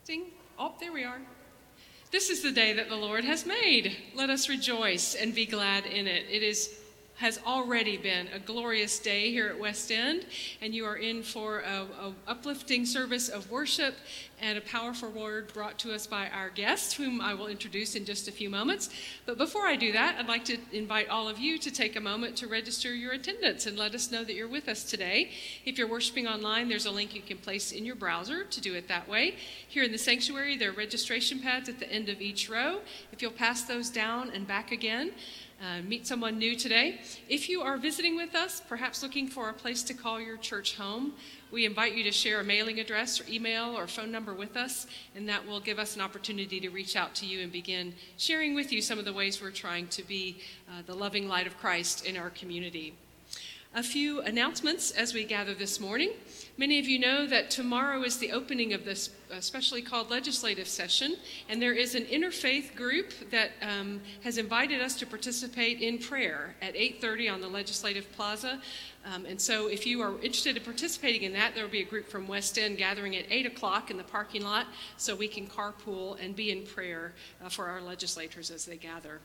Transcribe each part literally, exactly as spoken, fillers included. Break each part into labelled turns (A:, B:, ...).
A: Ding. Oh, there we are. This is the day that the Lord has made. Let us rejoice and be glad in it. It is has already been a glorious day here at West End, and you are in for a, a uplifting service of worship and a powerful word brought to us by our guest, whom I will introduce in just a few moments. But before I do that, I'd like to invite all of you to take a moment to register your attendance and let us know that you're with us today. If you're worshiping online, there's a link you can place in your browser to do it that way. Here in the sanctuary, there are registration pads at the end of each row. If you'll pass those down and back again, Uh, meet someone new today. If you are visiting with us, perhaps looking for a place to call your church home, we invite you to share a mailing address or email or phone number with us, and that will give us an opportunity to reach out to you and begin sharing with you some of the ways we're trying to be uh, the loving light of Christ in our community. A few announcements as we gather this morning. Many of you know that tomorrow is the opening of this especially called legislative session, and there is an interfaith group that um, has invited us to participate in prayer at eight thirty on the Legislative Plaza. Um, and so if you are interested in participating in that, there will be a group from West End gathering at eight o'clock in the parking lot so we can carpool and be in prayer uh, for our legislators as they gather.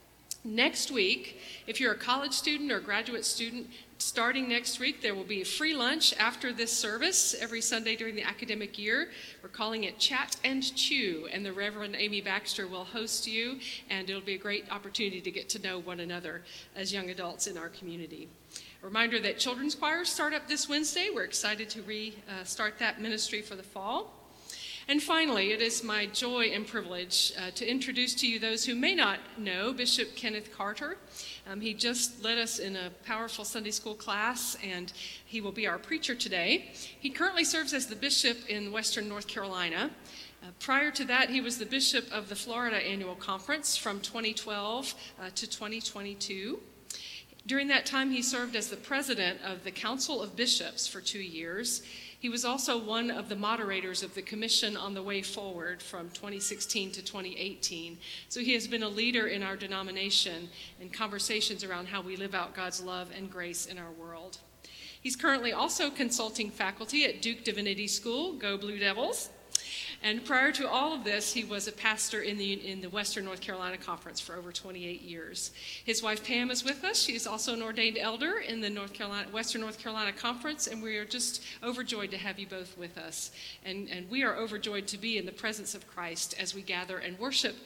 A: Next week, if you're a college student or graduate student, starting next week, there will be a free lunch after this service every Sunday during the academic year. We're calling it Chat and Chew, and the Reverend Amy Baxter will host you, and it'll be a great opportunity to get to know one another as young adults in our community. A reminder that children's choirs start up this Wednesday. We're excited to restart uh, that ministry for the fall. And finally, it is my joy and privilege uh, to introduce to you those who may not know Bishop Kenneth Carter. Um, he just led us in a powerful Sunday school class, and he will be our preacher today. He currently serves as the bishop in Western North Carolina. Uh, prior to that, he was the bishop of the Florida Annual Conference from twenty twelve uh, to twenty twenty-two. During that time, he served as the president of the Council of Bishops for two years. He was also one of the moderators of the Commission on the Way Forward from twenty sixteen to twenty eighteen. So he has been a leader in our denomination in conversations around how we live out God's love and grace in our world. He's currently also consulting faculty at Duke Divinity School, Go Blue Devils. And prior to all of this, he was a pastor in the in the Western North Carolina Conference for over twenty-eight years. His wife Pam is with us. She is also an ordained elder in the North Carolina Western North Carolina Conference, and we are just overjoyed to have you both with us. And, and we are overjoyed to be in the presence of Christ as we gather and worship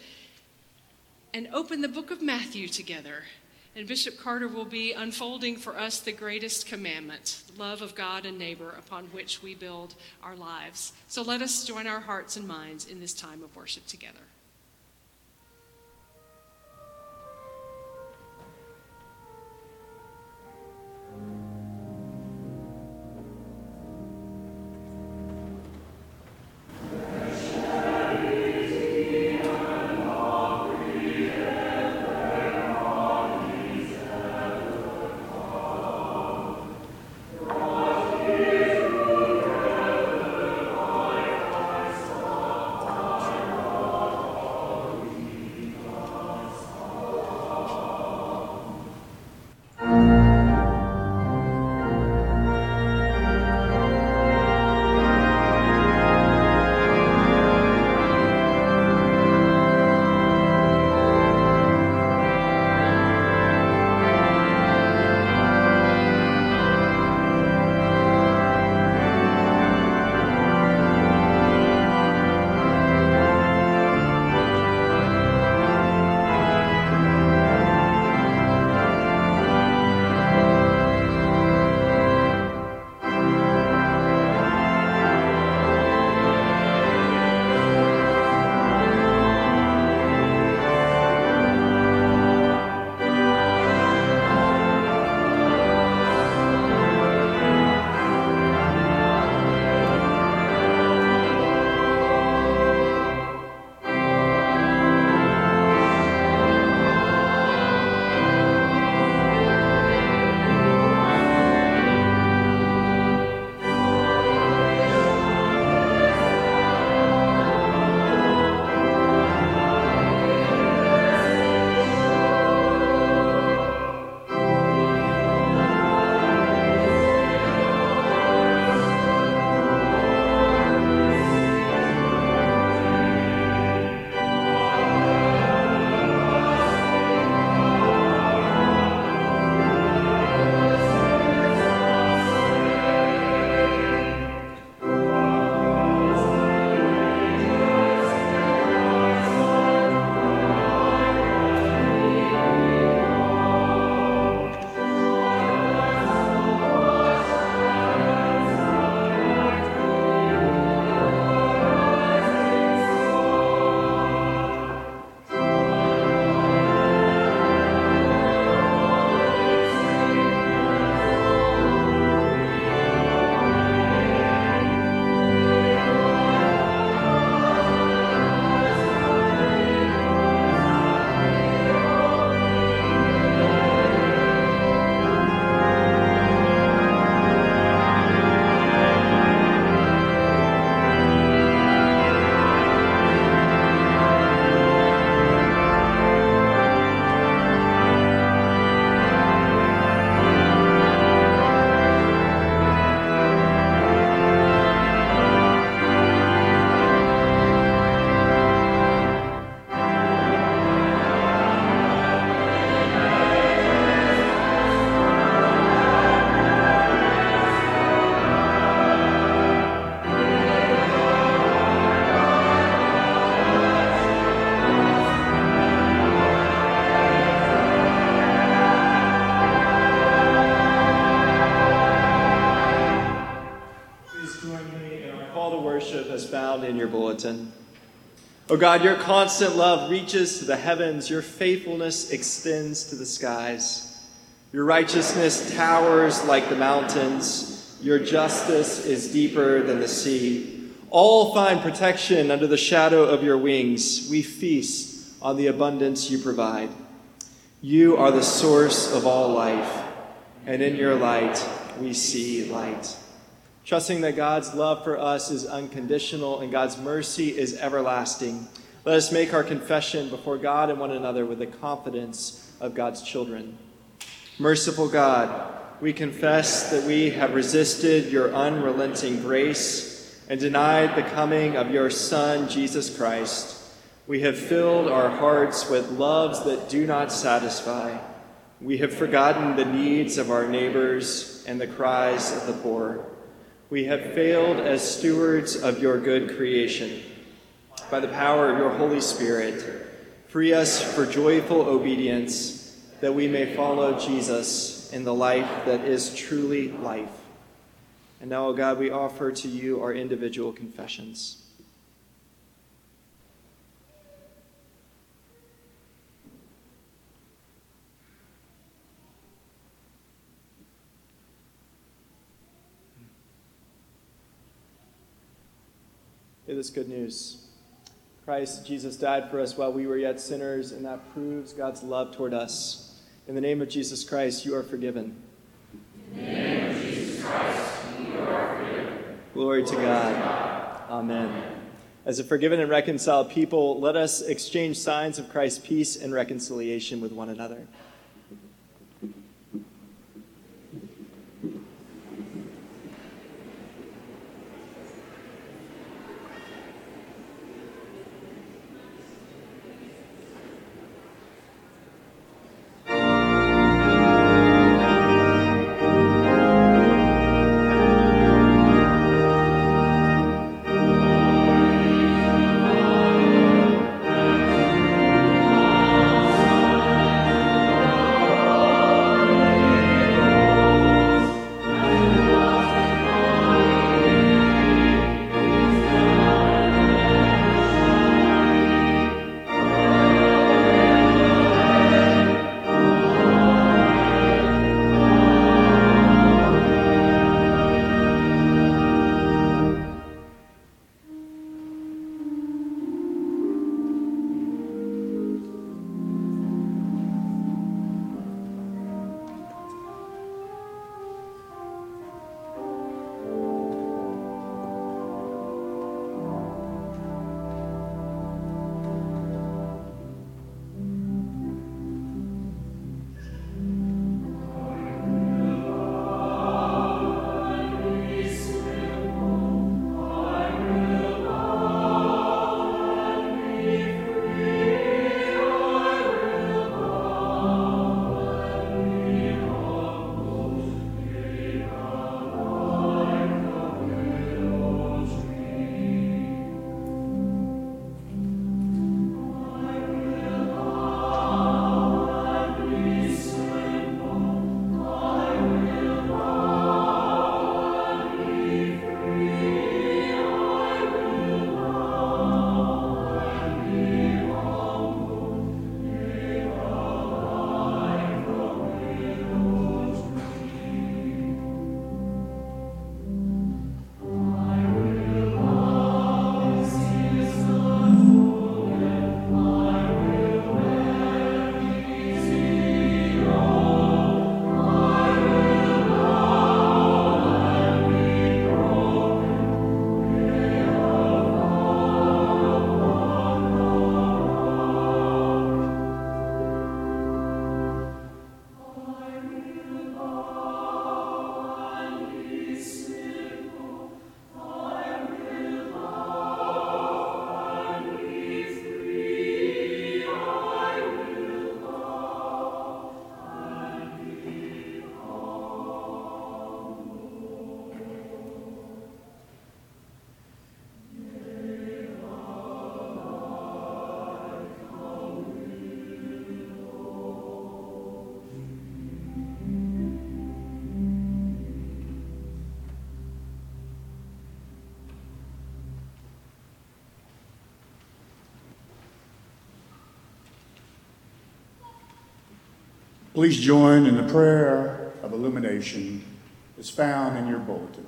A: and open the book of Matthew together. And Bishop Carter will be unfolding for us the greatest commandment, love of God and neighbor, upon which we build our lives. So let us join our hearts and minds in this time of worship together.
B: in your bulletin. O God, your constant love reaches to the heavens. Your faithfulness extends to the skies. Your righteousness towers like the mountains. Your justice is deeper than the sea. All find protection under the shadow of your wings. We feast on the abundance you provide. You are the source of all life, and in your light we see light. Trusting that God's love for us is unconditional and God's mercy is everlasting, let us make our confession before God and one another with the confidence of God's children. Merciful God, we confess that we have resisted your unrelenting grace and denied the coming of your Son, Jesus Christ. We have filled our hearts with loves that do not satisfy. We have forgotten the needs of our neighbors and the cries of the poor. We have failed as stewards of your good creation. By the power of your Holy Spirit, free us for joyful obedience, that we may follow Jesus in the life that is truly life. And now, O God, we offer to you our individual confessions. Hear this good news. Christ Jesus died for us while we were yet sinners, and that proves God's love toward us. In the name of Jesus Christ, you are forgiven.
C: In the name of Jesus Christ, you are forgiven.
B: Glory to God. Amen. As a forgiven and reconciled people, let us exchange signs of Christ's peace and reconciliation with one another.
D: Please join in the prayer of illumination that's found in your bulletin.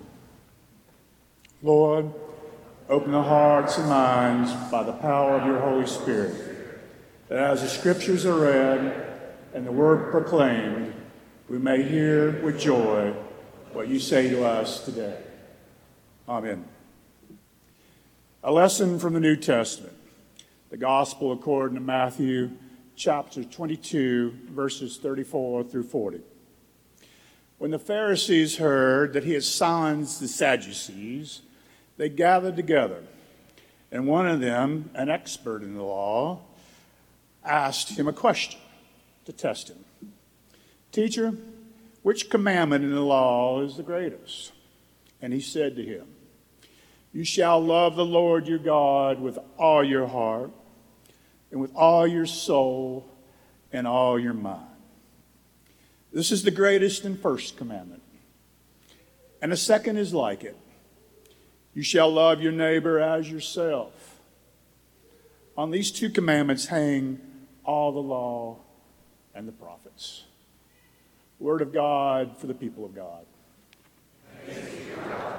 D: Lord, open the hearts and minds by the power of your Holy Spirit, that as the scriptures are read and the word proclaimed, we may hear with joy what you say to us today. Amen. A lesson from the New Testament, the Gospel according to Matthew, chapter twenty-two, verses thirty-four through forty. When the Pharisees heard that he had silenced the Sadducees, they gathered together, and one of them, an expert in the law, asked him a question to test him. Teacher, which commandment in the law is the greatest? And he said to him, you shall love the Lord your God with all your heart, and with all your soul, and all your mind. This is the greatest and first commandment. And the second is like it. You shall love your neighbor as yourself. On these two commandments hang all the law and the prophets. Word of God for the people of God. Thanks be to God.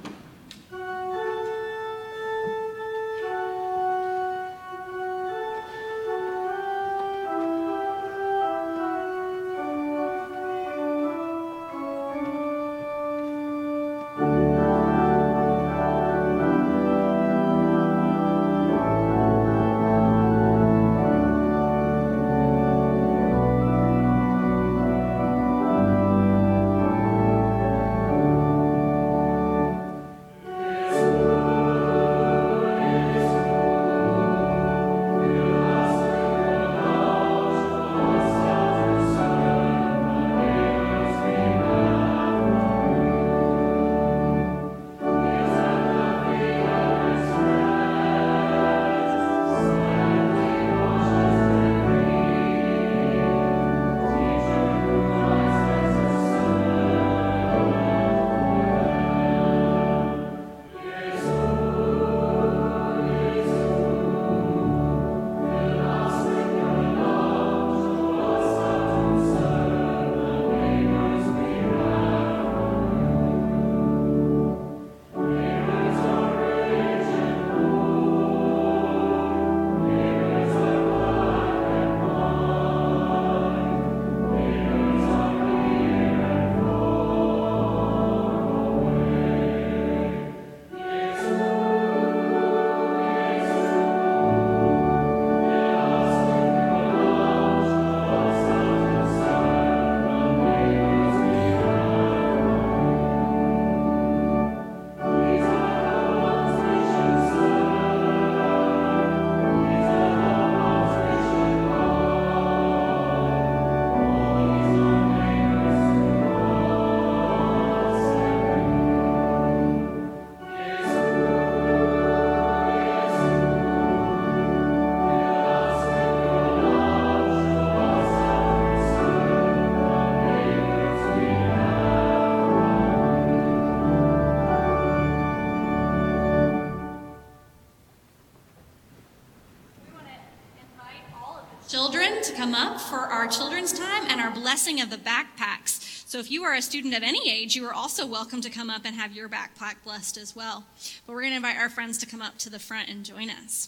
E: Children to come up for our children's time and our blessing of the backpacks. So if you are a student of any age, you are also welcome to come up and have your backpack blessed as well. But we're going to invite our friends to come up to the front and join us.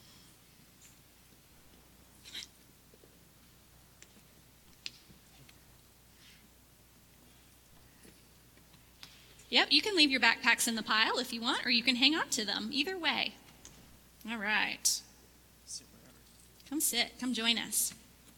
E: Yep, you can leave your backpacks in the pile if you want, or you can hang on to them. Either way. All right. Come sit. Come join us.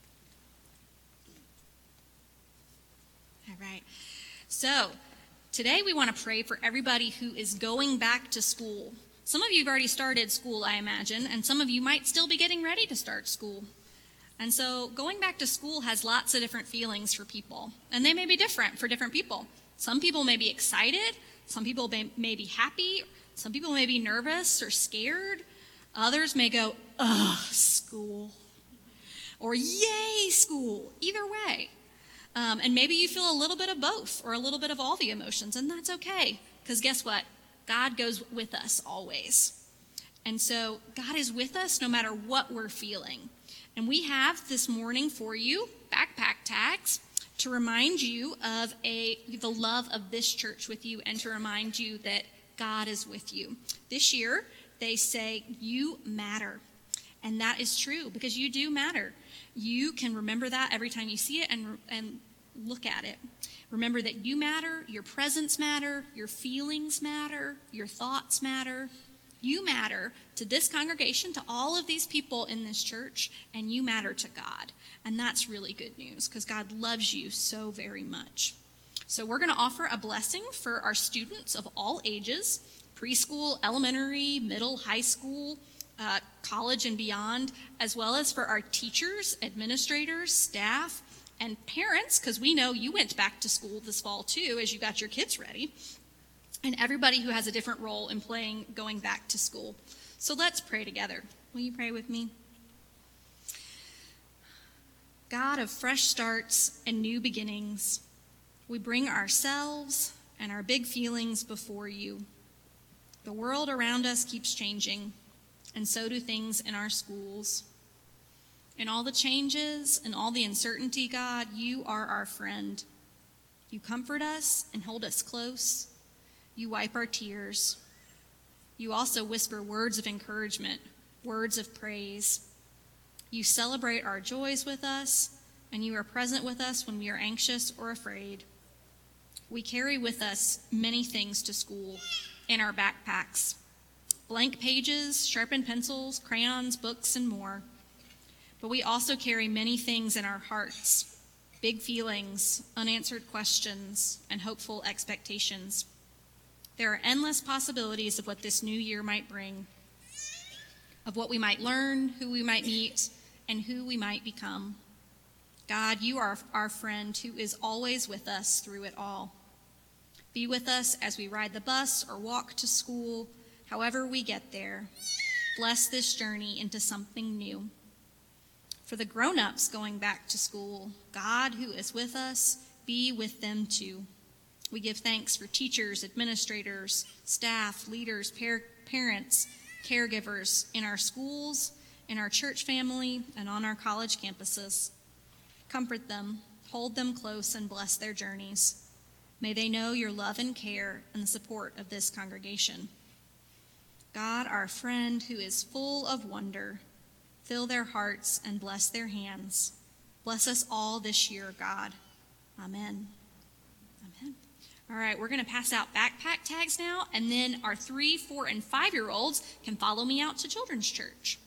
E: All right. So, today we want to pray for everybody who is going back to school. Some of you have already started school, I imagine, and some of you might still be getting ready to start school. And so, going back to school has lots of different feelings for people, and they may be different for different people. Some people may be excited, some people may, may be happy, some people may be nervous or scared. Others may go, ugh, school, or yay, school, either way. Um, and maybe you feel a little bit of both or a little bit of all the emotions, and that's okay, because guess what? God goes with us always. And so God is with us no matter what we're feeling. And we have this morning for you backpack tags to remind you of a the love of this church with you and to remind you that God is with you. This year, they say, you matter. And that is true because you do matter. You can remember that every time you see it and, and look at it. Remember that you matter, your presence matter, your feelings matter, your thoughts matter. You matter to this congregation, to all of these people in this church, and you matter to God. And that's really good news because God loves you so very much. So we're going to offer a blessing for our students of all ages, preschool, elementary, middle, high school, uh, college and beyond, as well as for our teachers, administrators, staff, and parents, because we know you went back to school this fall too as you got your kids ready, and everybody who has a different role in playing going back to school. So let's pray together. Will you pray with me? God of fresh starts and new beginnings, we bring ourselves and our big feelings before you. The world around us keeps changing, and so do things in our schools. In all the changes and all the uncertainty, God, you are our friend. You comfort us and hold us close. You wipe our tears. You also whisper words of encouragement, words of praise. You celebrate our joys with us, and you are present with us when we are anxious or afraid. We carry with us many things to school in our backpacks: blank pages, sharpened pencils, crayons, books, and more. But we also carry many things in our hearts: big feelings, unanswered questions, and hopeful expectations. There are endless possibilities of what this new year might bring, of what we might learn, who we might meet, and who we might become. God, you are our friend who is always with us through it all. Be with us as we ride the bus or walk to school, however we get there. Bless this journey into something new. For the grown-ups going back to school, God, who is with us, be with them too. We give thanks for teachers, administrators, staff, leaders, par- parents, caregivers in our schools, in our church family, and on our college campuses. Comfort them, hold them close, and bless their journeys. May they know your love and care and the support of this congregation. God, our friend who is full of wonder, fill their hearts and bless their hands. Bless us all this year, God. Amen. Amen. All right, we're going to pass out backpack tags now, and then our three, four, and five-year-olds can follow me out to Children's Church.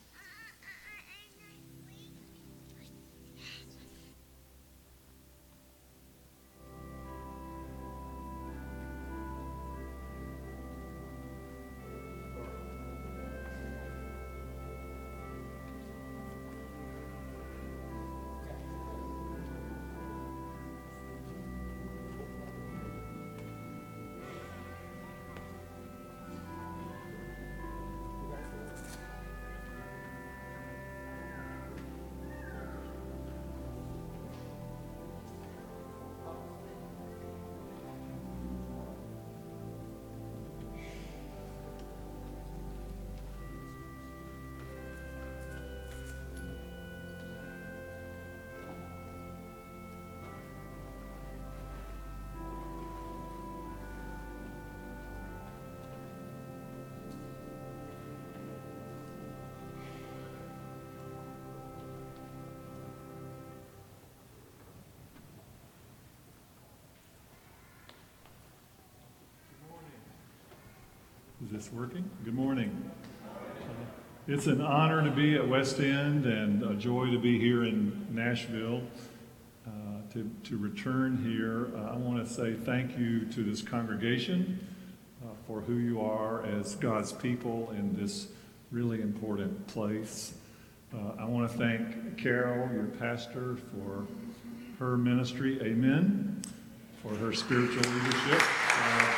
F: Is this working? Good morning. It's an honor to be at West End and a joy to be here in Nashville. Uh, to, to return here, uh, I want to say thank you to this congregation uh, for who you are as God's people in this really important place. Uh, I want to thank Carol, your pastor, for her ministry, amen, for her spiritual leadership. Uh,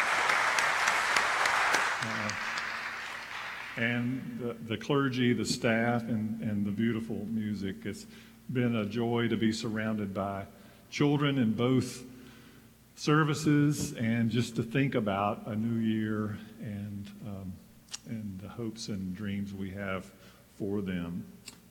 F: Uh, and the, the clergy, the staff, and, and the beautiful music. It's been a joy to be surrounded by children in both services and just to think about a new year and, um, and the hopes and dreams we have for them.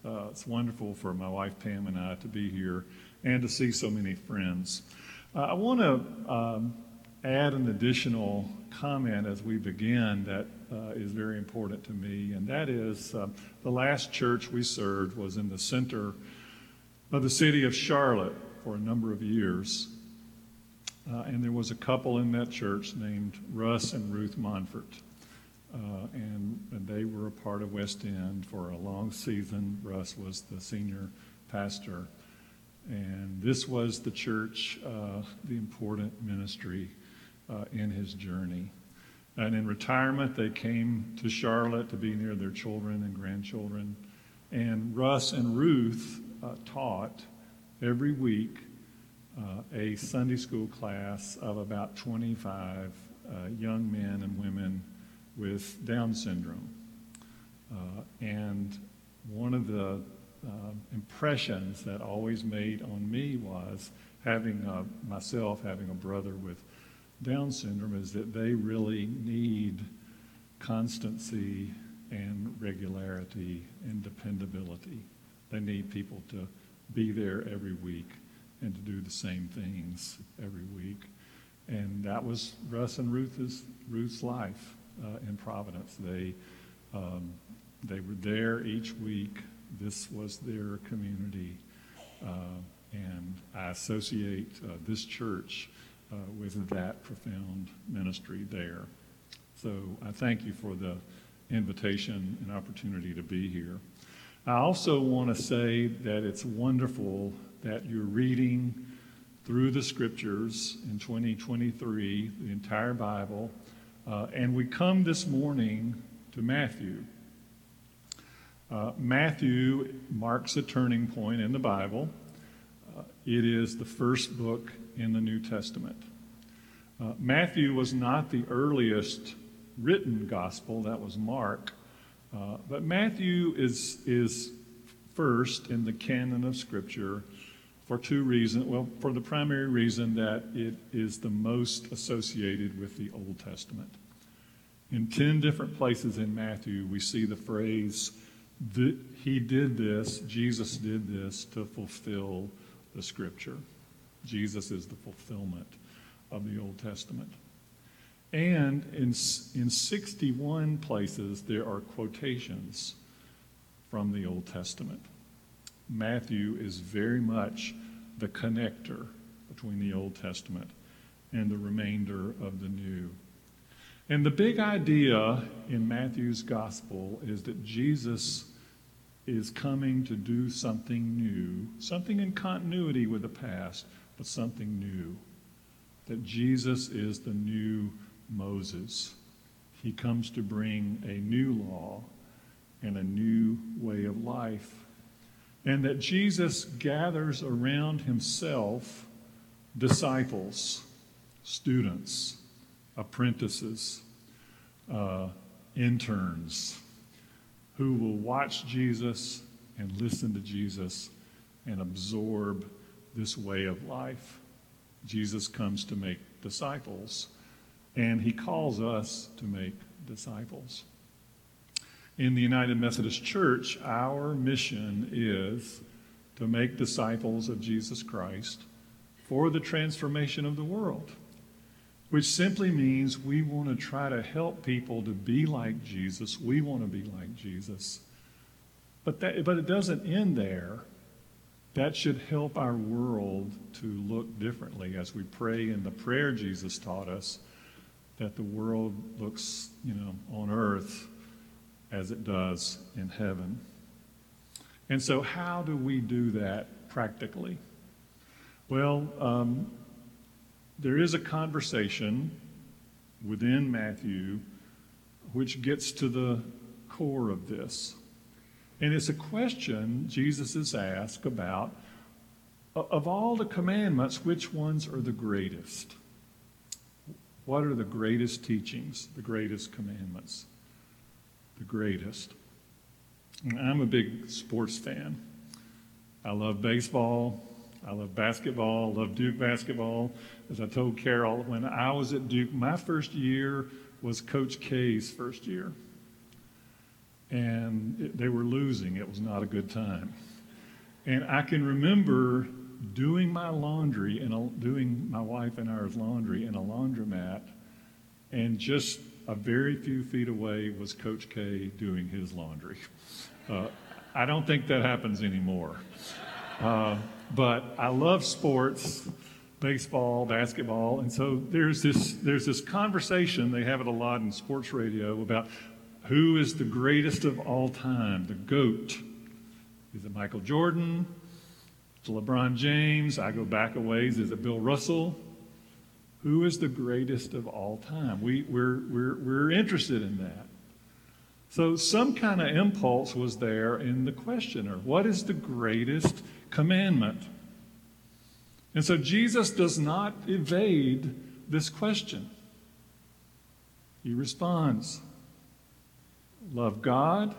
F: Uh, it's wonderful for my wife Pam and I to be here and to see so many friends. Uh, I want to um, add an additional comment as we begin that uh, is very important to me, and that is uh, the last church we served was in the center of the city of Charlotte for a number of years. Uh, and there was a couple in that church named Russ and Ruth Monfort. Uh, and, and they were a part of West End for a long season. Russ was the senior pastor. And this was the church, uh, the important ministry uh, in his journey. And in retirement, they came to Charlotte to be near their children and grandchildren. And Russ and Ruth uh, taught every week uh, a Sunday school class of about twenty-five uh, young men and women with Down syndrome. Uh, and one of the uh, impressions that always made on me was having uh, myself having a brother with Down syndrome is that they really need constancy and regularity and dependability. They need people to be there every week and to do the same things every week. And that was Russ and Ruth's, Ruth's life. Uh, in Providence. They um, they were there each week. This was their community. Uh, and I associate uh, this church uh, with that profound ministry there. So I thank you for the invitation and opportunity to be here. I also want to say that it's wonderful that you're reading through the scriptures in twenty twenty-three, the entire Bible. Uh, and we come this morning to Matthew. Uh, Matthew marks a turning point in the Bible. Uh, it is the first book in the New Testament. Uh, Matthew was not the earliest written gospel, that was Mark. Uh, but Matthew is, is first in the canon of Scripture for two reasons. Well, for the primary reason that it is the most associated with the Old Testament. In ten different places in Matthew, we see the phrase, he did this, Jesus did this to fulfill the Scripture. Jesus is the fulfillment of the Old Testament. And in, in sixty-one places, there are quotations from the Old Testament. Matthew is very much the connector between the Old Testament and the remainder of the New. And the big idea in Matthew's gospel is that Jesus is coming to do something new, something in continuity with the past, but something new. That Jesus is the new Moses. He comes to bring a new law and a new way of life. And that Jesus gathers around himself disciples, students, apprentices, uh, interns, who will watch Jesus and listen to Jesus and absorb this way of life. Jesus comes to make disciples, and he calls us to make disciples. In the United Methodist Church, our mission is to make disciples of Jesus Christ for the transformation of the world, which simply means we want to try to help people to be like Jesus. We want to be like Jesus. But that, but it doesn't end there. That should help our world to look differently as we pray in the prayer Jesus taught us, that the world looks, you know, on earth as it does in heaven. And so how do we do that practically? Well, um, there is a conversation within Matthew which gets to the core of this. And it's a question Jesus is asked about, of all the commandments, which ones are the greatest? What are the greatest teachings, the greatest commandments? The greatest. And I'm a big sports fan. I love baseball. I love basketball. I love Duke basketball. As I told Carol, when I was at Duke, my first year was Coach K's first year. and it, they were losing. It was not a good time. And I can remember doing my laundry and a, doing my wife and ours laundry in a laundromat, and just a very few feet away was Coach K doing his laundry. Uh, I don't think that happens anymore. Uh, but I love sports, baseball, basketball, and so there's this there's this conversation, they have it a lot in sports radio, about who is the greatest of all time, the GOAT. Is it Michael Jordan? Is it LeBron James? I go back a ways. Is it Bill Russell? Who is the greatest of all time? We, we're, we're, we're interested in that. So some kind of impulse was there in the questioner. What is the greatest commandment? And so Jesus does not evade this question. He responds, love God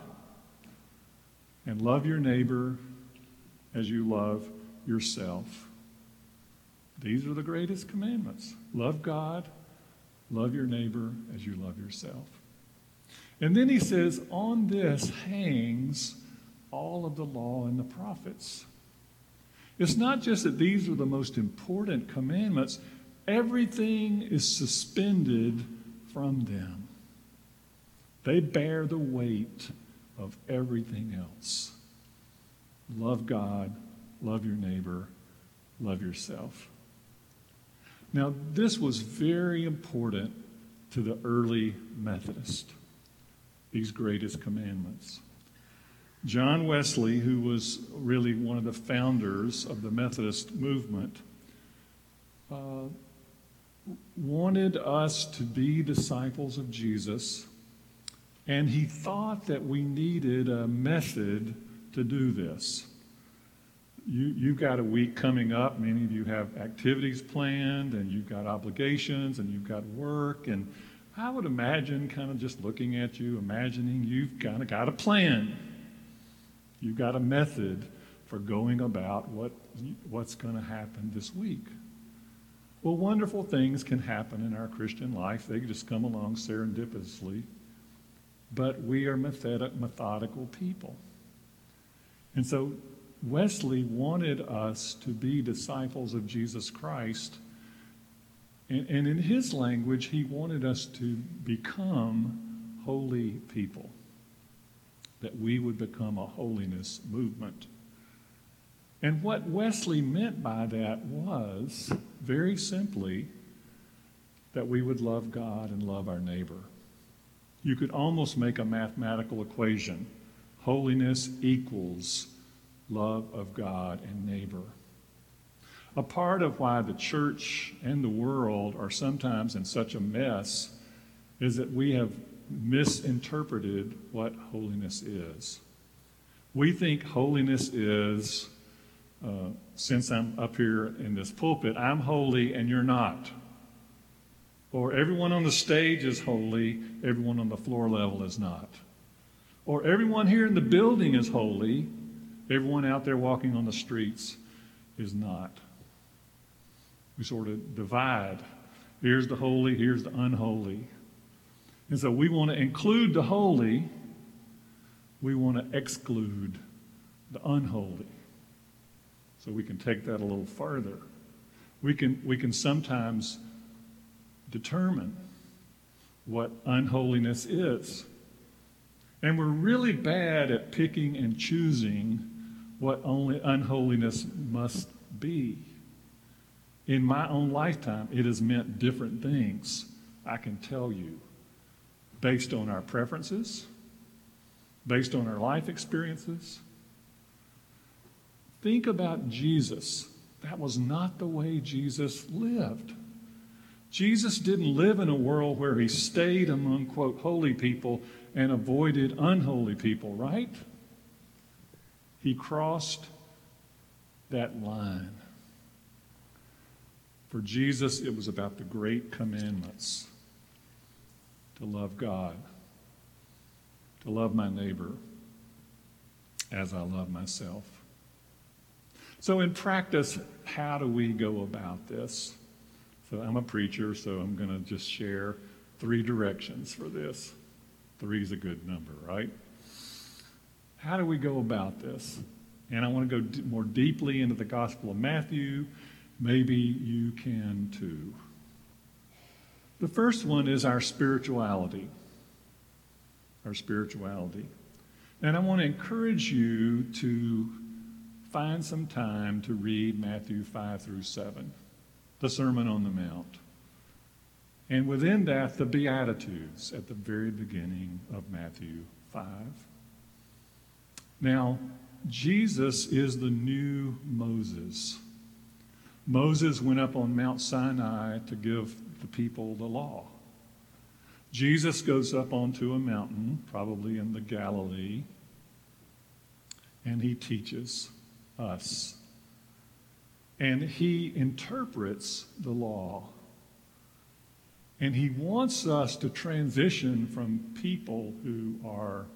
F: and love your neighbor as you love yourself. These are the greatest commandments. Love God, love your neighbor as you love yourself. And then he says, on this hangs all of the law and the prophets. It's not just that these are the most important commandments, everything is suspended from them. They bear the weight of everything else. Love God, love your neighbor, love yourself. Now, this was very important to the early Methodists, these greatest commandments. John Wesley, who was really one of the founders of the Methodist movement, uh, wanted us to be disciples of Jesus, and he thought that we needed a method to do this. You, you've got a week coming up. Many of you have activities planned, and you've got obligations, and you've got work. And I would imagine, kind of just looking at you, imagining you've kind of got a plan. You've got a method for going about what what's going to happen this week. Well, wonderful things can happen in our Christian life. They just come along serendipitously. But we are method- methodical people. And so Wesley wanted us to be disciples of Jesus Christ. And, and in his language, he wanted us to become holy people, that we would become a holiness movement. And what Wesley meant by that was, very simply, that we would love God and love our neighbor. You could almost make a mathematical equation. Holiness equals love of God and neighbor. A part of why the church and the world are sometimes in such a mess is that we have misinterpreted what holiness is. We think holiness is, uh, since I'm up here in this pulpit, I'm holy and you're not. Or everyone on the stage is holy, everyone on the floor level is not. Or everyone here in the building is holy, everyone out there walking on the streets is not. We sort of divide. Here's the holy, here's the unholy. And so we want to include the holy, we want to exclude the unholy. So we can take that a little further. We can, we can sometimes determine what unholiness is. And we're really bad at picking and choosing what only unholiness must be. In my own lifetime, it has meant different things, I can tell you, based on our preferences, based on our life experiences. Think about Jesus. That was not the way Jesus lived. Jesus didn't live in a world where he stayed among, quote, holy people and avoided unholy people, right? He crossed that line. For Jesus, it was about the great commandments. To love God, to love my neighbor as I love myself. So in practice, how do we go about this? So I'm a preacher, so I'm going to just share three directions for this. Three is a good number, right? how do we go about this? And I want to go d- more deeply into the Gospel of Matthew. Maybe you can too. The first one is our spirituality. Our spirituality. And I want to encourage you to find some time to read Matthew five through seven, the Sermon on the Mount. And within that, the Beatitudes at the very beginning of Matthew five. Now, Jesus is the new Moses. Moses went up on Mount Sinai to give the people the law. Jesus goes up onto a mountain, probably in the Galilee, and he teaches us. And he interprets the law. And he wants us to transition from people who are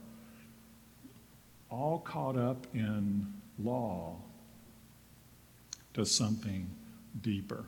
F: all caught up in law to something deeper.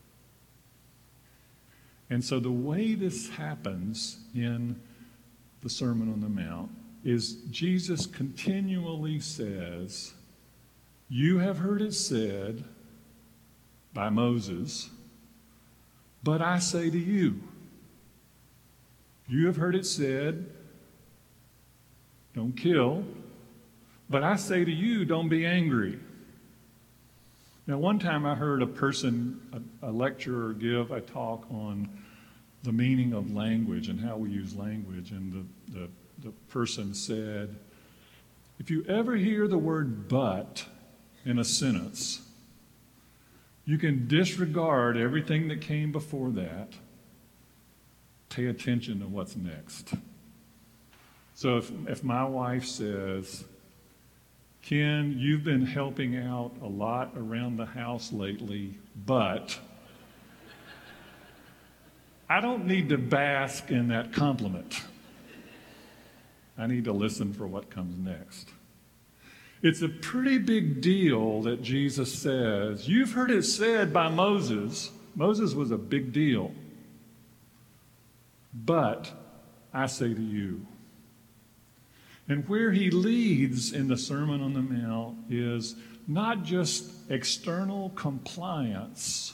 F: And so the way this happens in the Sermon on the Mount is Jesus continually says, you have heard it said by Moses, but I say to you. You have heard it said, don't kill, but I say to you, don't be angry. Now, one time I heard a person, a, a lecturer, give a talk on the meaning of language and how we use language, and the, the, the person said, if you ever hear the word but in a sentence, you can disregard everything that came before that. Pay attention to what's next. So if, if my wife says, Ken, you've been helping out a lot around the house lately, but I don't need to bask in that compliment. I need to listen for what comes next. It's a pretty big deal that Jesus says, you've heard it said by Moses. Moses was a big deal. But I say to you. And where he leads in the Sermon on the Mount is not just external compliance,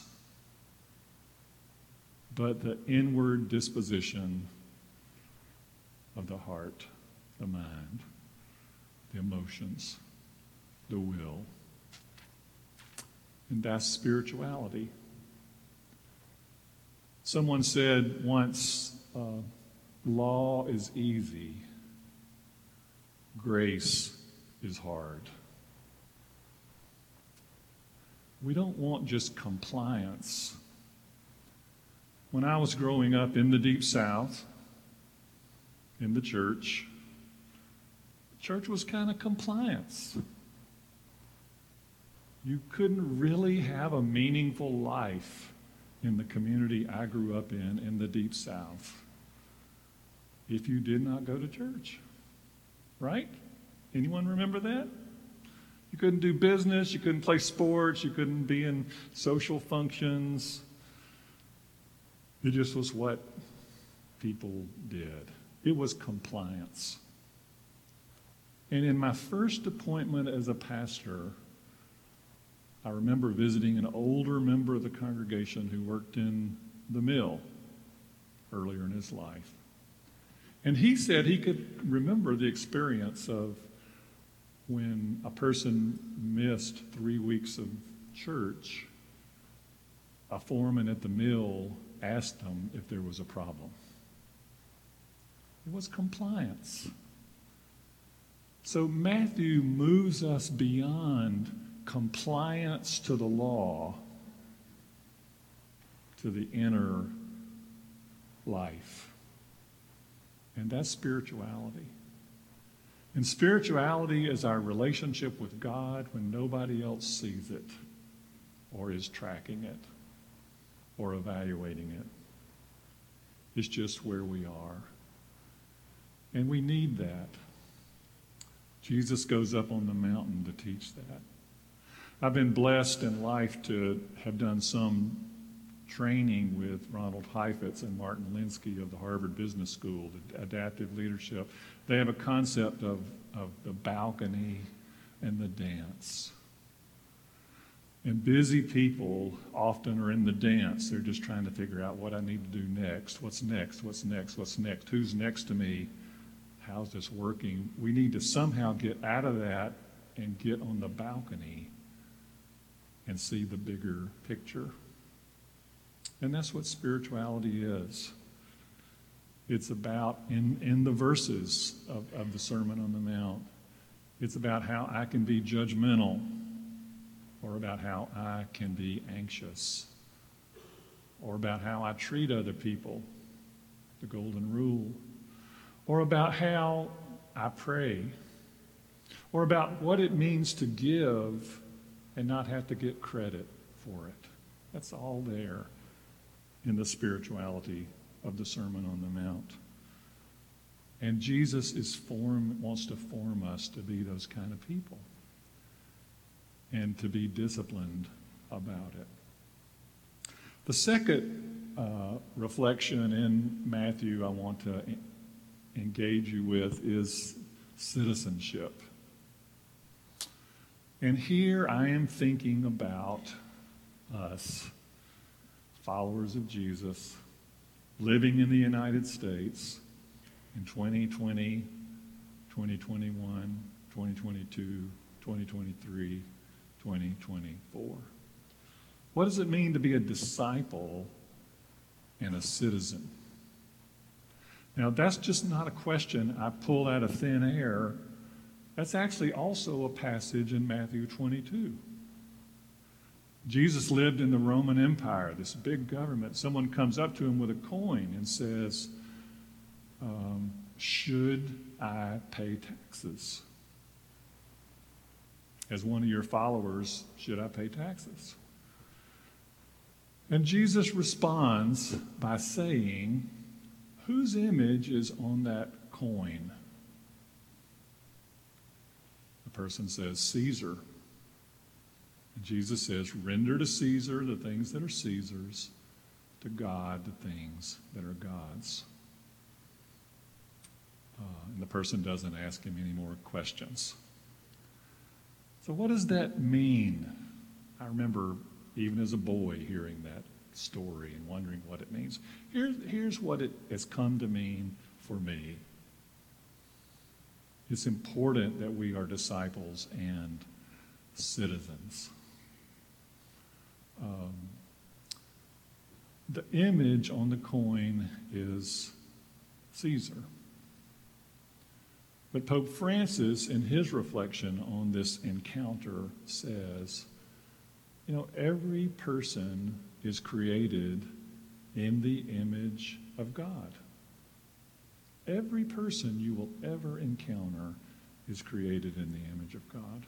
F: but the inward disposition of the heart, the mind, the emotions, the will. And that's spirituality. Someone said once, uh, law is easy. Grace is hard. We don't want just compliance. When I was growing up in the Deep South, in the church, church was kind of compliance. You couldn't really have a meaningful life in the community I grew up in, in the Deep South, if you did not go to church. Right? Anyone remember that? You couldn't do business, you couldn't play sports, you couldn't be in social functions. It just was what people did. It was compliance. And in my first appointment as a pastor, I remember visiting an older member of the congregation who worked in the mill earlier in his life. And he said he could remember the experience of when a person missed three weeks of church, a foreman at the mill asked them if there was a problem. It was compliance. So Matthew moves us beyond compliance to the law to the inner life. And that's spirituality. And spirituality is our relationship with God when nobody else sees it or is tracking it or evaluating it. It's just where we are. And we need that. Jesus goes up on the mountain to teach that. I've been blessed in life to have done some training with Ronald Heifetz and Martin Linsky of the Harvard Business School, Adaptive Leadership. They have a concept of of the balcony and the dance. And busy people often are in the dance. They're just trying to figure out what I need to do next. What's next? What's next? What's next? Who's next to me? How's this working? We need to somehow get out of that and get on the balcony and see the bigger picture. And that's what spirituality is. It's about, in, in the verses of, of the Sermon on the Mount, it's about how I can be judgmental, or about how I can be anxious, or about how I treat other people, the golden rule, or about how I pray, or about what it means to give and not have to get credit for it. That's all there in the spirituality of the Sermon on the Mount. And Jesus is form, wants to form us to be those kind of people and to be disciplined about it. The second uh, reflection in Matthew I want to engage you with is citizenship. And here I am thinking about us, followers of Jesus, living in the United States in twenty twenty, twenty twenty-one, twenty twenty-two, twenty twenty-three, twenty twenty-four. What does it mean to be a disciple and a citizen? Now, that's just not a question I pull out of thin air. That's actually also a passage in Matthew twenty-two. Jesus lived in the Roman Empire, this big government. Someone comes up to him with a coin and says, um, should I pay taxes? As one of your followers, should I pay taxes? And Jesus responds by saying, whose image is on that coin? The person says, Caesar. And Jesus says, render to Caesar the things that are Caesar's, to God the things that are God's. Uh, and the person doesn't ask him any more questions. So what does that mean? I remember even as a boy hearing that story and wondering what it means. Here's, here's what it has come to mean for me. It's important that we are disciples and citizens. Um, the image on the coin is Caesar. But Pope Francis, in his reflection on this encounter, says, you know, every person is created in the image of God. Every person you will ever encounter is created in the image of God.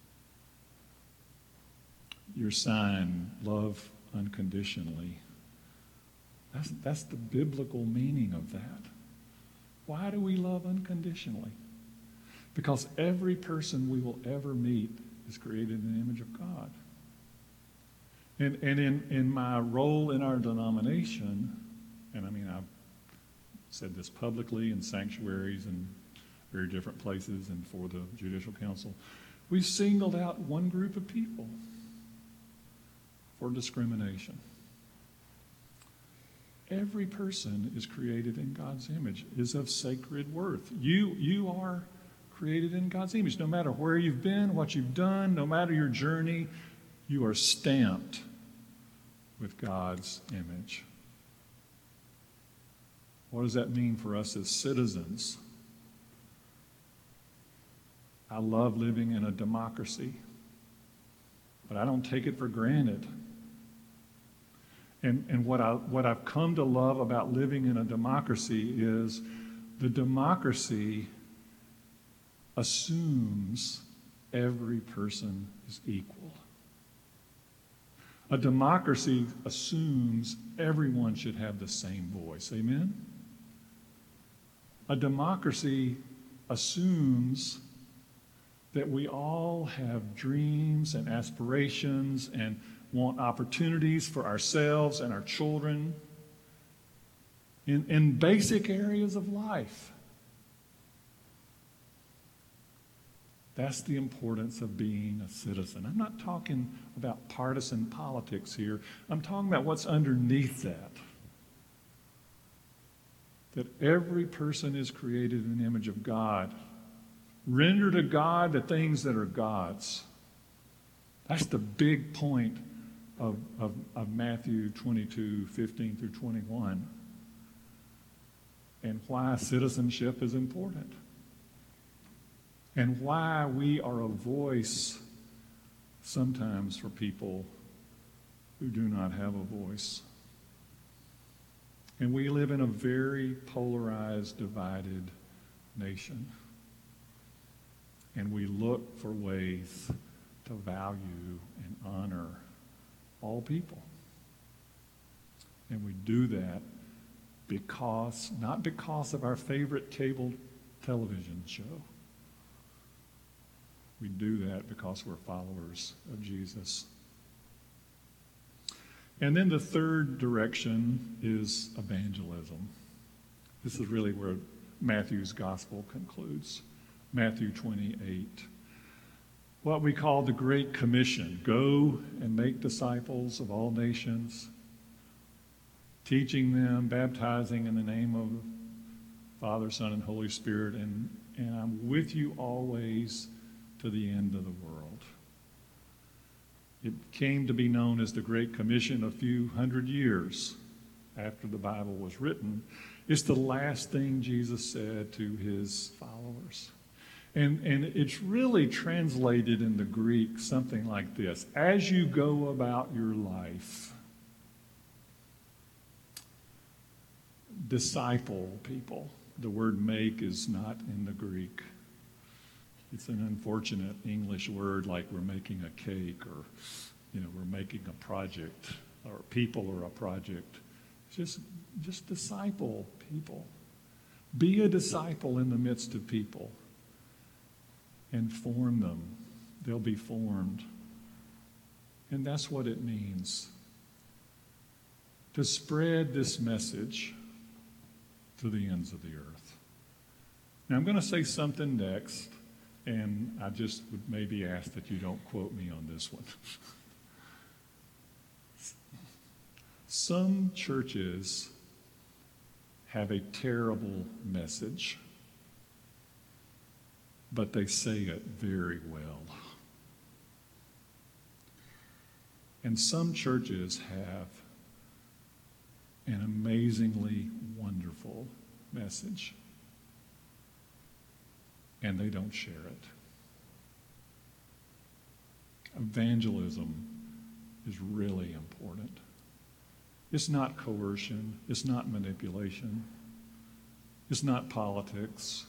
F: Your sign, love unconditionally. That's, that's the biblical meaning of that. Why do we love unconditionally? Because every person we will ever meet is created in the image of God. And, and in, in my role in our denomination, and I mean, I've said this publicly in sanctuaries and very different places and for the Judicial Council, we've singled out one group of people for discrimination. Every person is created in God's image, is of sacred worth. You, you are created in God's image. No matter where you've been, what you've done, no matter your journey, you are stamped with God's image. What does that mean for us as citizens? I love living in a democracy, but I don't take it for granted. And, and what, I, what I've come to love about living in a democracy is the democracy assumes every person is equal. A democracy assumes everyone should have the same voice. Amen? A democracy assumes that we all have dreams and aspirations and want opportunities for ourselves and our children in, in basic areas of life. That's the importance of being a citizen. I'm not talking about partisan politics here. I'm talking about what's underneath that. That every person is created in the image of God. Render to God the things that are God's. That's the big point of, of, of Matthew twenty-two, fifteen through twenty-one. And why citizenship is important. And why we are a voice sometimes for people who do not have a voice. And we live in a very polarized, divided nation. And we look for ways to value and honor all people. And we do that because, not because of our favorite cable television show. We do that because we're followers of Jesus. And then the third direction is evangelism. This is really where Matthew's gospel concludes. Matthew twenty-eight. What we call the Great Commission. Go and make disciples of all nations, teaching them, baptizing in the name of the Father, Son, and Holy Spirit, and, and I'm with you always to the end of the world. It came to be known as the Great Commission a few hundred years after the Bible was written. It's the last thing Jesus said to his followers. And, and it's really translated in the Greek something like this. As you go about your life, disciple people. The word make is not in the Greek. It's an unfortunate English word like we're making a cake or, you know, we're making a project or people or a project. Just, just disciple people. Be a disciple in the midst of people and form them. They'll be formed. And that's what it means to spread this message to the ends of the earth. Now, I'm going to say something next. And I just would maybe ask that you don't quote me on this one. Some churches have a terrible message, but they say it very well. And some churches have an amazingly wonderful message, and they don't share it. Evangelism is really important. It's not coercion. It's not manipulation. It's not politics.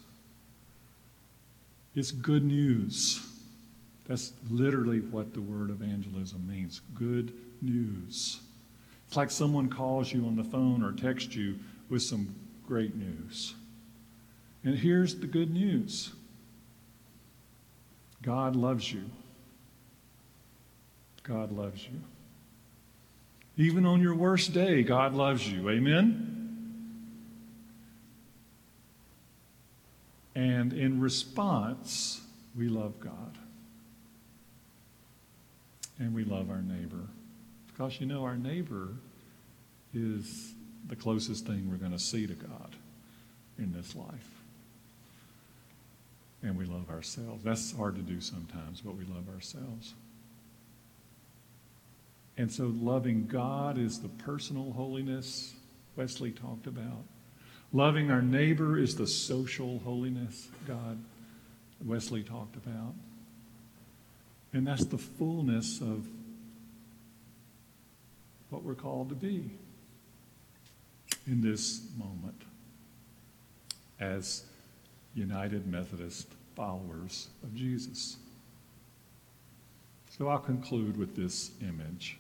F: It's good news. That's literally what the word evangelism means. Good news. It's like someone calls you on the phone or texts you with some great news. And here's the good news. God loves you. God loves you. Even on your worst day, God loves you. Amen? And in response, we love God. And we love our neighbor. Because, you know, our neighbor is the closest thing we're going to see to God in this life. And we love ourselves. That's hard to do sometimes, but we love ourselves. And so loving God is the personal holiness Wesley talked about. Loving our neighbor is the social holiness God Wesley talked about. And that's the fullness of what we're called to be in this moment as United Methodist followers of Jesus. So I'll conclude with this image.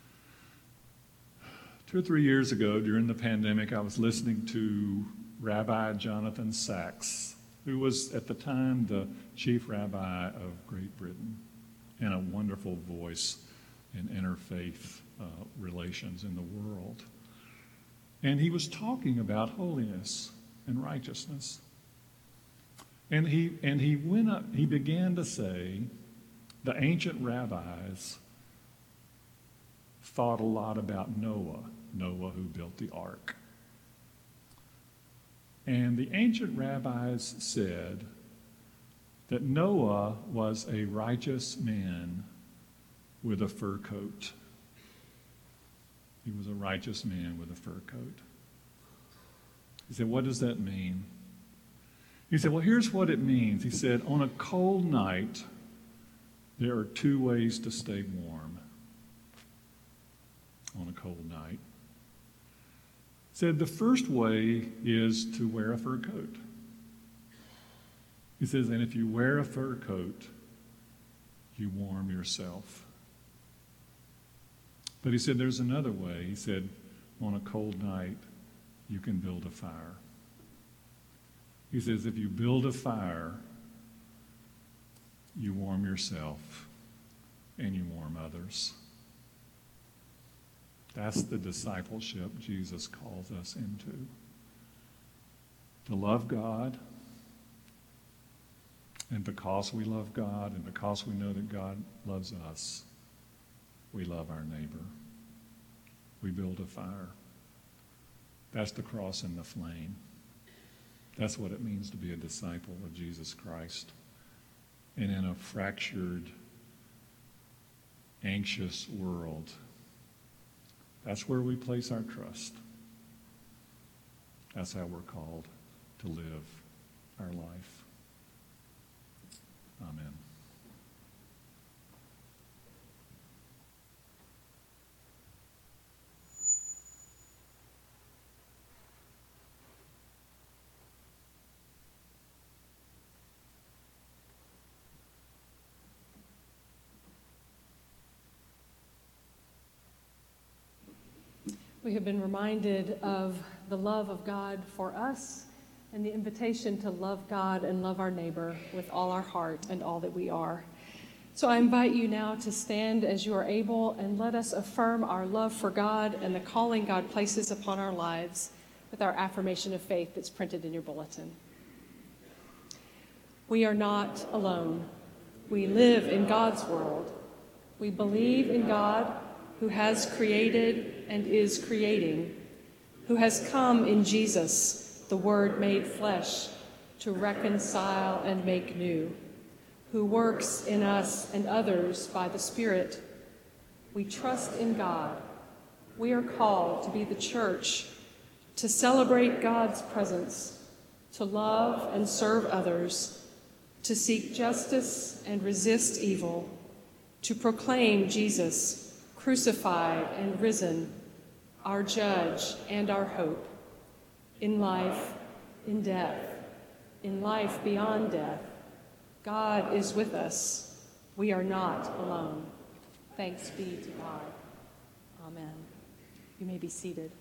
F: Two or three years ago, during the pandemic, I was listening to Rabbi Jonathan Sacks, who was at the time the chief rabbi of Great Britain and a wonderful voice in interfaith uh, relations in the world. And he was talking about holiness and righteousness. And he, and he went up, he began to say, the ancient rabbis thought a lot about Noah, Noah who built the ark. And the ancient rabbis said that Noah was a righteous man with a fur coat. He was a righteous man with a fur coat. He said, what does that mean? He said, well, here's what it means. He said, on a cold night, there are two ways to stay warm. On a cold night. He said, the first way is to wear a fur coat. He says, and if you wear a fur coat, you warm yourself. But he said, there's another way. He said, on a cold night, you can build a fire. He says, if you build a fire, you warm yourself and you warm others. That's the discipleship Jesus calls us into. To love God, and because we love God and because we know that God loves us, we love our neighbor. We build a fire. That's the cross and the flame. That's what it means to be a disciple of Jesus Christ. And in a fractured, anxious world, that's where we place our trust. That's how we're called to live our life. Amen.
A: We have been reminded of the love of God for us and the invitation to love God and love our neighbor with all our heart and all that we are. So I invite you now to stand as you are able and let us affirm our love for God and the calling God places upon our lives with our affirmation of faith that's printed in your bulletin. We are not alone. We live in God's world. We believe in God who has created and is creating, who has come in Jesus, the Word made flesh, to reconcile and make new, who works in us and others by the Spirit. We trust in God. We are called to be the church, to celebrate God's presence, to love and serve others, to seek justice and resist evil, to proclaim Jesus, crucified and risen, our judge and our hope, in life, in death, in life beyond death. God is with us. We are not alone. Thanks be to God. Amen. You may be seated.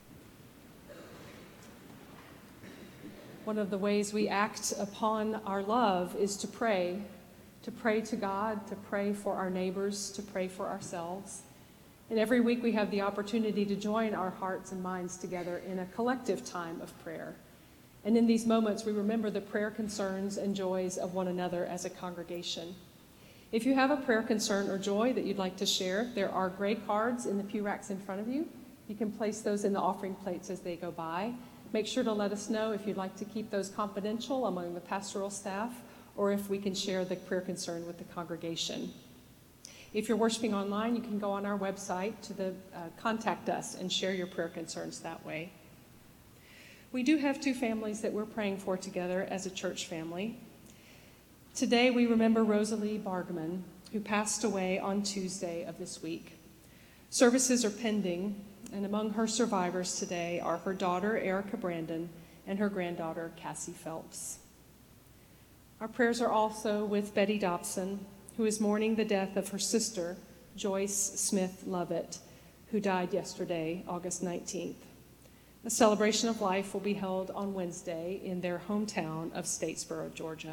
A: One of the ways we act upon our love is to pray, to pray to God, to pray for our neighbors, to pray for ourselves. And every week we have the opportunity to join our hearts and minds together in a collective time of prayer. And in these moments, we remember the prayer concerns and joys of one another as a congregation. If you have a prayer concern or joy that you'd like to share, there are gray cards in the pew racks in front of you. You can place those in the offering plates as they go by. Make sure to let us know if you'd like to keep those confidential among the pastoral staff, or if we can share the prayer concern with the congregation. If you're worshiping online, you can go on our website to the uh, contact us and share your prayer concerns that way. We do have two families that we're praying for together as a church family. Today we remember Rosalie Bargman, who passed away on Tuesday of this week. Services are pending, and among her survivors today are her daughter, Erica Brandon, and her granddaughter, Cassie Phelps. Our prayers are also with Betty Dobson, who is mourning the death of her sister, Joyce Smith Lovett, who died yesterday, August nineteenth. A celebration of life will be held on Wednesday in their hometown of Statesboro, Georgia.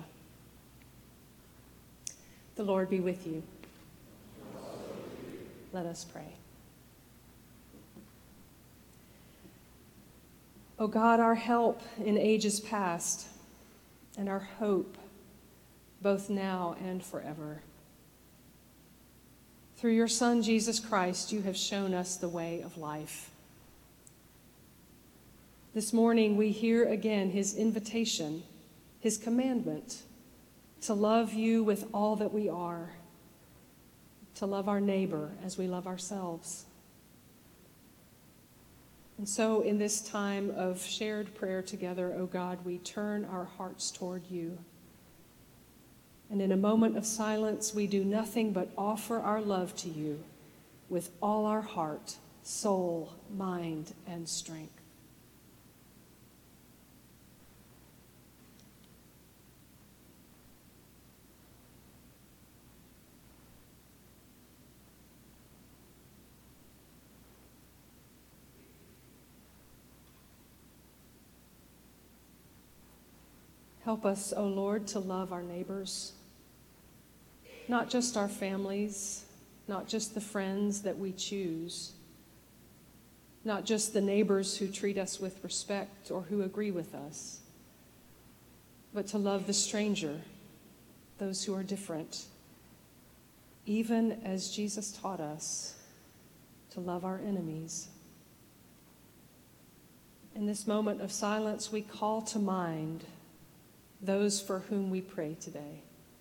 A: The Lord be with you. Let us pray. O God, our help in ages past, and our hope, both now and forever. Through your Son, Jesus Christ, you have shown us the way of life. This morning, we hear again his invitation, his commandment to love you with all that we are, to love our neighbor as we love ourselves. And so in this time of shared prayer together, O God, we turn our hearts toward you. And in a moment of silence, we do nothing but offer our love to you with all our heart, soul, mind, and strength. Help us, O Lord, to love our neighbors, not just our families, not just the friends that we choose, not just the neighbors who treat us with respect or who agree with us, but to love the stranger, those who are different, even as Jesus taught us to love our enemies. In this moment of silence, we call to mind those for whom we pray today.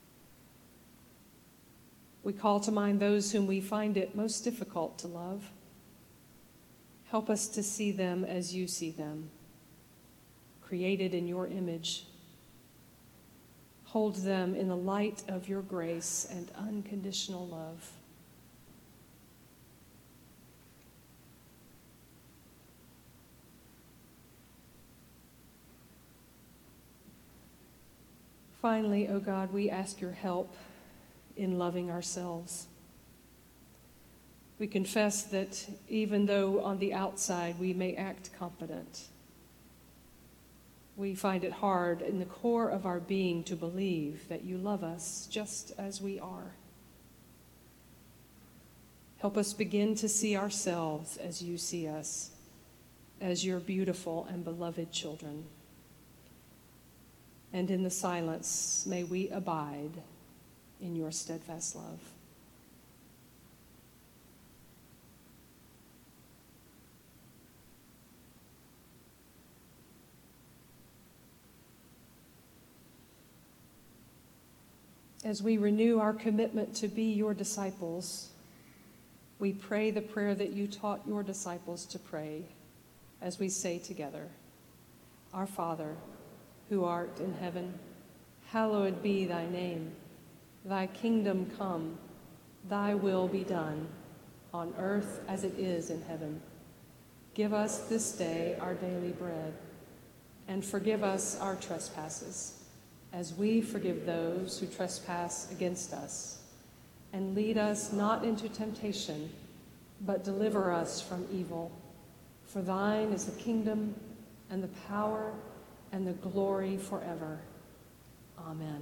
A: We call to mind those whom we find it most difficult to love. Help us to see them as you see them, created in your image. Hold them in the light of your grace and unconditional love. Finally, O God, we ask your help in loving ourselves. We confess that even though on the outside we may act competent, we find it hard in the core of our being to believe that you love us just as we are. Help us begin to see ourselves as you see us, as your beautiful and beloved children. And in the silence, may we abide in your steadfast love. As we renew our commitment to be your disciples, we pray the prayer that you taught your disciples to pray as we say together, Our Father, who art in heaven, hallowed be thy name. Thy kingdom come, thy will be done, on earth as it is in heaven. Give us this day our daily bread, and forgive us our trespasses, as we forgive those who trespass against us. And lead us not into temptation, but deliver us from evil. For thine is the kingdom, and the power, and the glory forever. Amen.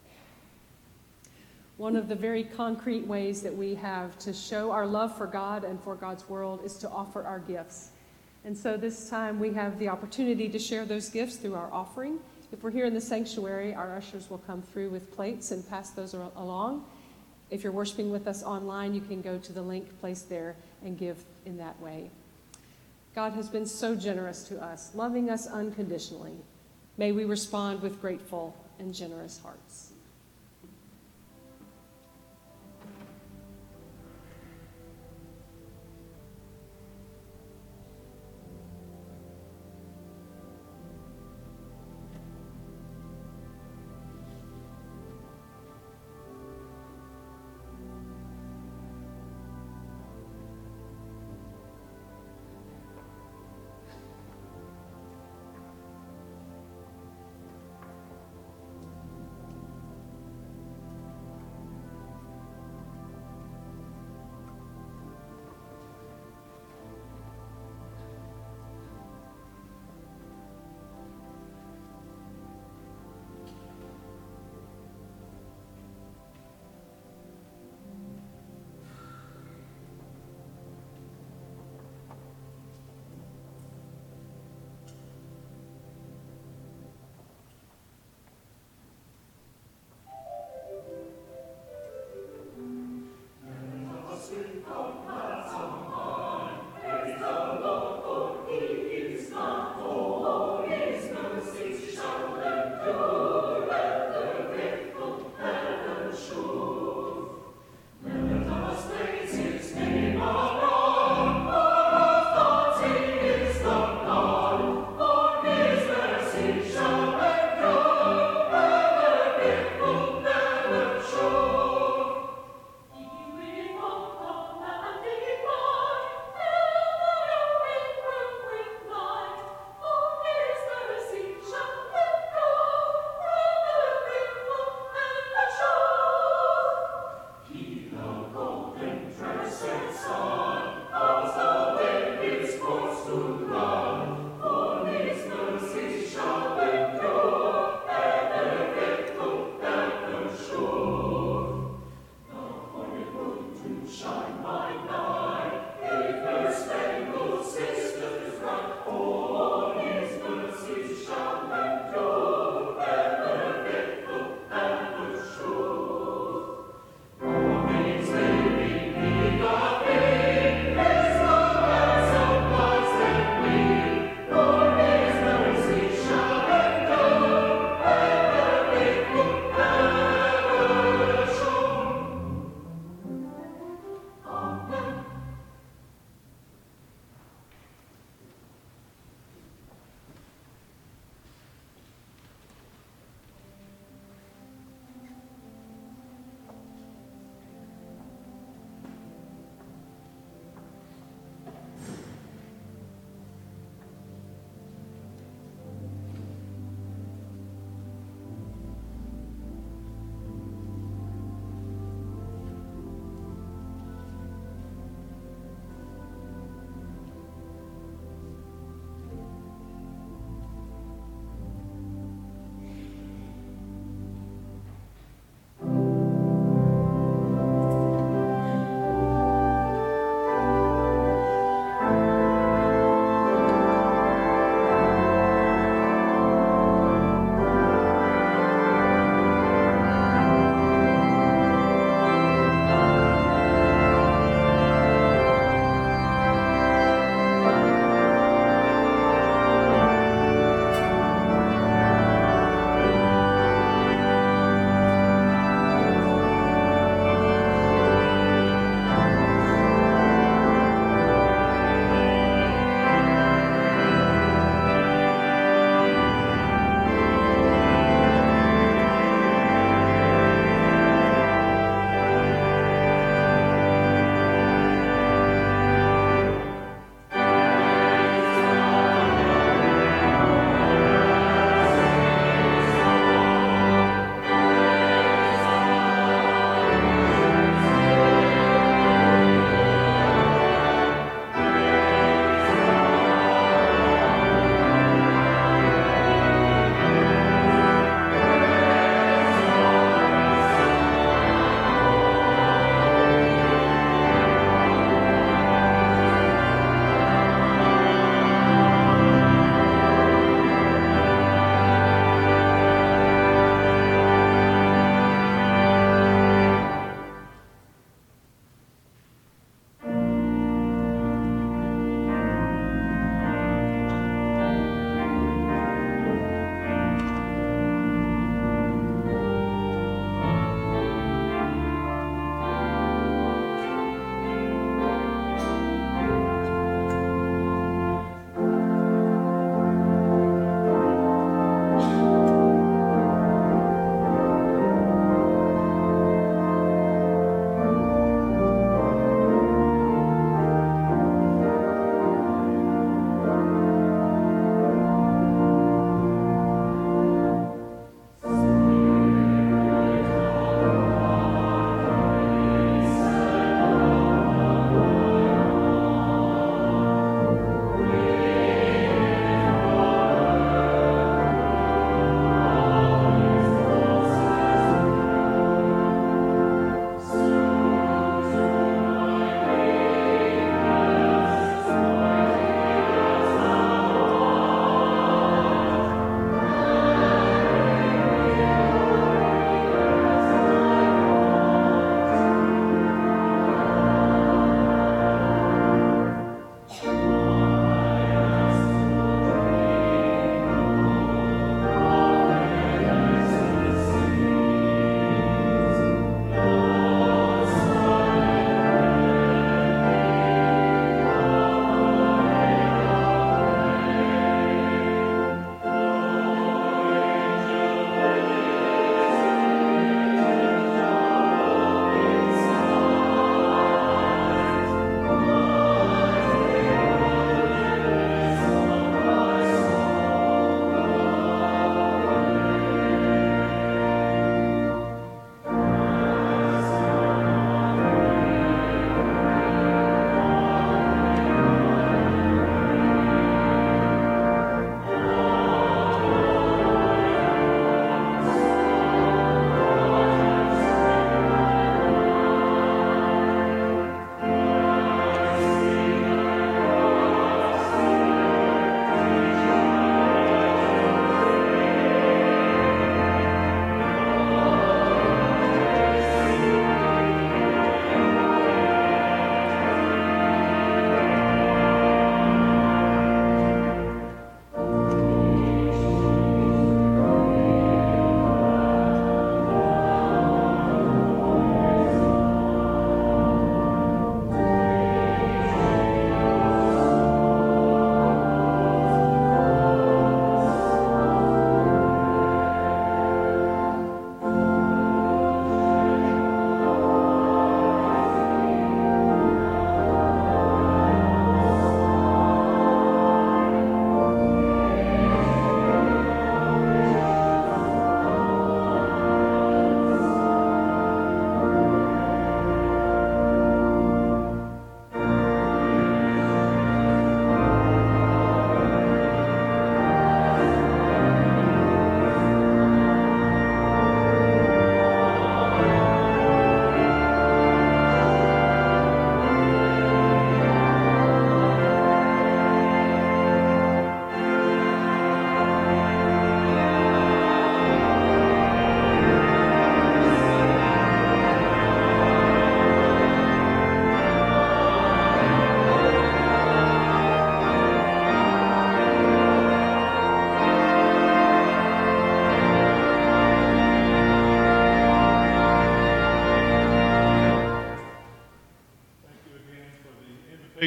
A: One of the very concrete ways that we have to show our love for God and for God's world is to offer our gifts. And so this time we have the opportunity to share those gifts through our offering. If we're here in the sanctuary, our ushers will come through with plates and pass those along. If you're worshiping with us online, you can go to the link placed there and give in that way. God has been so generous to us, loving us unconditionally. May we respond with grateful and generous hearts.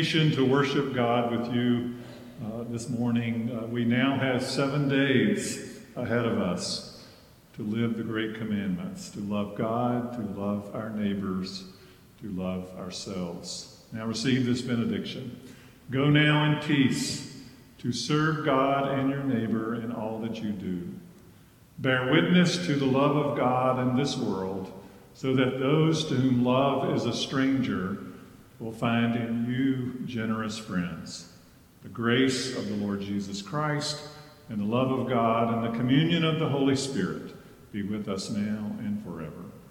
F: invitation to worship God with you uh, this morning. Uh, we now have seven days ahead of us to live the great commandments, to love God, to love our neighbors, to love ourselves. Now receive this benediction. Go now in peace to serve God and your neighbor in all that you do. Bear witness to the love of God in this world, so that those to whom love is a stranger will find in you generous friends. The grace of the Lord Jesus Christ and the love of God and the communion of the Holy Spirit be with us now and forever.